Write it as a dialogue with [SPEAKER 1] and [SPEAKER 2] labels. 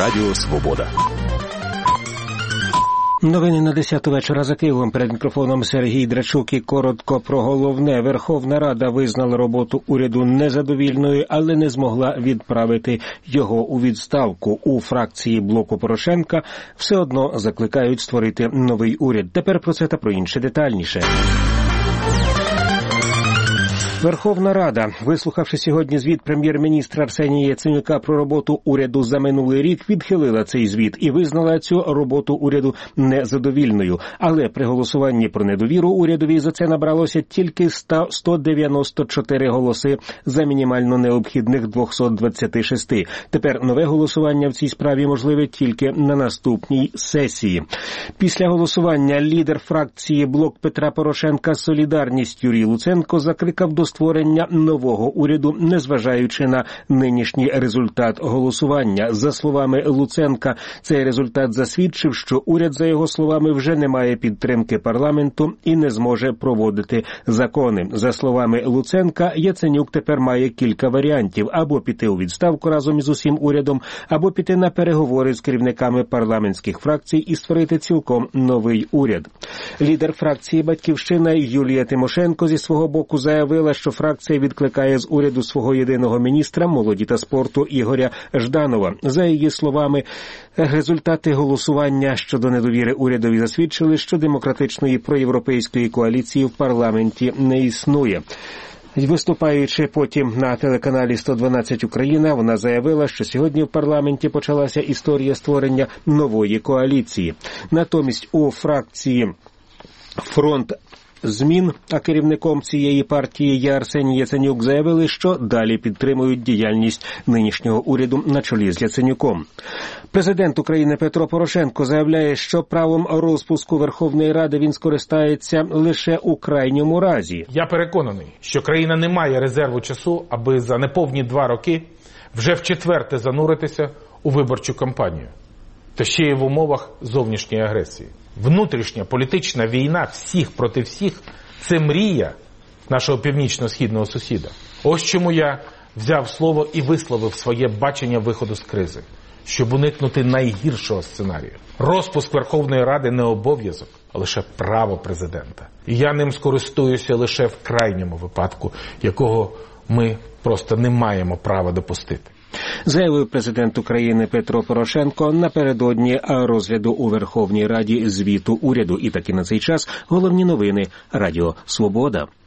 [SPEAKER 1] Радіо Свобода.
[SPEAKER 2] Новини на 10 вечора за Києвом. Перед мікрофоном Сергій Драчук і коротко про головне. Верховна Рада визнала роботу уряду незадовільною, але не змогла відправити його у відставку. У фракції блоку Порошенка все одно закликають створити новий уряд. Тепер про це та про інше детальніше. Верховна Рада, вислухавши сьогодні звіт прем'єр-міністра Арсенія Яценюка про роботу уряду за минулий рік, відхилила цей звіт і визнала цю роботу уряду незадовільною. Але при голосуванні про недовіру урядові за це набралося тільки 194 голоси за мінімально необхідних 226. Тепер нове голосування в цій справі можливе тільки на наступній сесії. Після голосування лідер фракції «Блок Петра Порошенка. Солідарність» Юрій Луценко закликав до створення нового уряду, незважаючи на нинішній результат голосування. За словами Луценка, цей результат засвідчив, що уряд, за його словами, вже не має підтримки парламенту і не зможе проводити закони. За словами Луценка, Яценюк тепер має кілька варіантів: або піти у відставку разом із усім урядом, або піти на переговори з керівниками парламентських фракцій і створити цілком новий уряд. Лідер фракції «Батьківщина» Юлія Тимошенко зі свого боку заявила, що фракція відкликає з уряду свого єдиного міністра молоді та спорту Ігоря Жданова. За її словами, результати голосування щодо недовіри урядові засвідчили, що демократичної проєвропейської коаліції в парламенті не існує. Виступаючи потім на телеканалі 112 Україна, вона заявила, що сьогодні в парламенті почалася історія створення нової коаліції. Натомість у фракції «Фронт змін», а керівником цієї партії є Арсеній Яценюк, заявили, що далі підтримують діяльність нинішнього уряду на чолі з Яценюком. Президент України Петро Порошенко заявляє, що правом розпуску Верховної Ради він скористається лише у крайньому разі.
[SPEAKER 3] Я переконаний, що країна не має резерву часу, аби за неповні 2 роки вже вчетверте зануритися у виборчу кампанію. Та ще й в умовах зовнішньої агресії. Внутрішня політична війна всіх проти всіх – це мрія нашого північно-східного сусіда. Ось чому я взяв слово і висловив своє бачення виходу з кризи, щоб уникнути найгіршого сценарію. Розпуск Верховної Ради не обов'язок, а лише право президента. І я ним скористуюся лише в крайньому випадку, якого ми просто не маємо права допустити.
[SPEAKER 2] Заявив президент України Петро Порошенко напередодні розгляду у Верховній Раді звіту уряду. І таки на цей час головні новини Радіо Свобода.